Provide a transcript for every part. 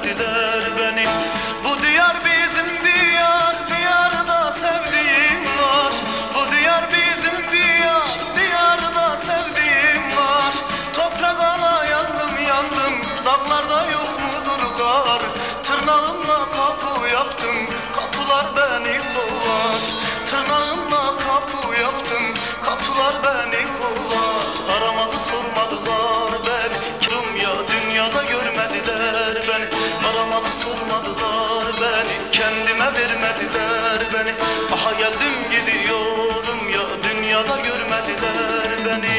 görmediler beni. Bu diyar bizim diyar, diyarda sevdiğim var. Bu diyar bizim diyar, diyarda sevdiğim var. Toprak ana yandım yandım, dağlarda yok mudur kar? Tırnağımla kapı yaptım, kapılar beni kovar. Tırnağımla kapı yaptım, kapılar beni kovar. Aramadı sormadılar beni, kim ya dünyada görmediler beni. Aramadı sormadılar beni, kendime vermediler beni. Aha geldim gidiyorum ya dünyada görmediler beni.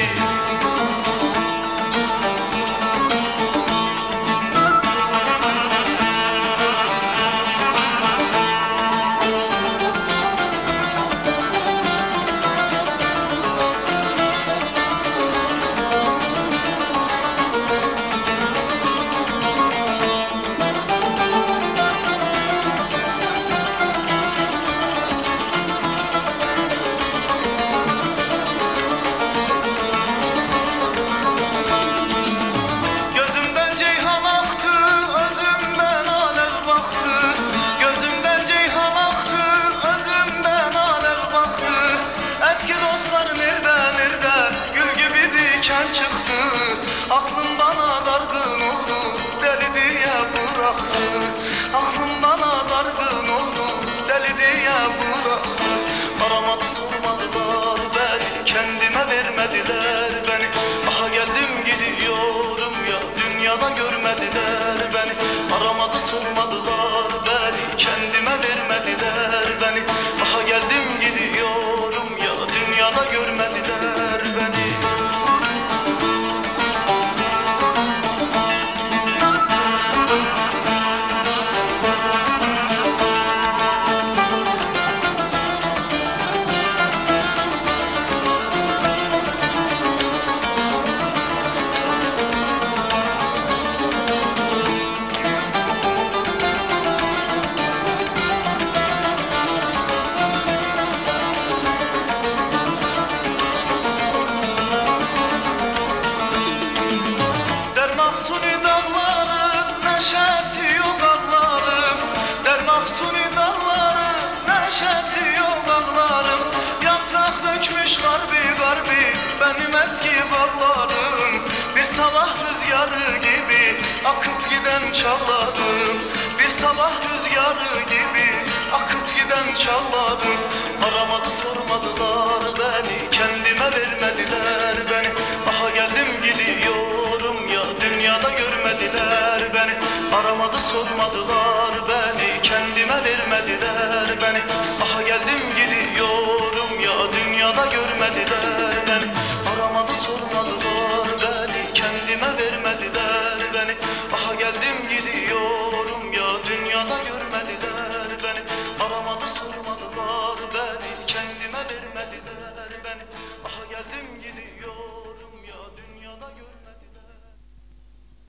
Çıktı, aklım bana dargın oldu, deli diye bıraktı. Aklım bana dargın oldu, deli diye bıraktı. Aramadı sormadılar beni, kendime vermediler beni. Aha geldim gidiyorum ya dünyada görmediler beni. Aramadı sormadılar beni, kendime vermediler beni. Aha geldim gidiyorum ya dünyada görmediler beni. Benim eski bağlarım bir sabah rüzgarı gibi akıp giden çağlarım. Bir sabah rüzgarı gibi akıp giden çağlarım. Aramadı sormadılar beni, kendime vermediler beni. Aha geldim gidiyorum ya dünyada görmediler beni. Aramadı sormadılar beni, kendime vermediler beni. Aha geldim gidiyorum ya dünyada görmediler beni. Aramadı sormadılar beni, kendime vermediler.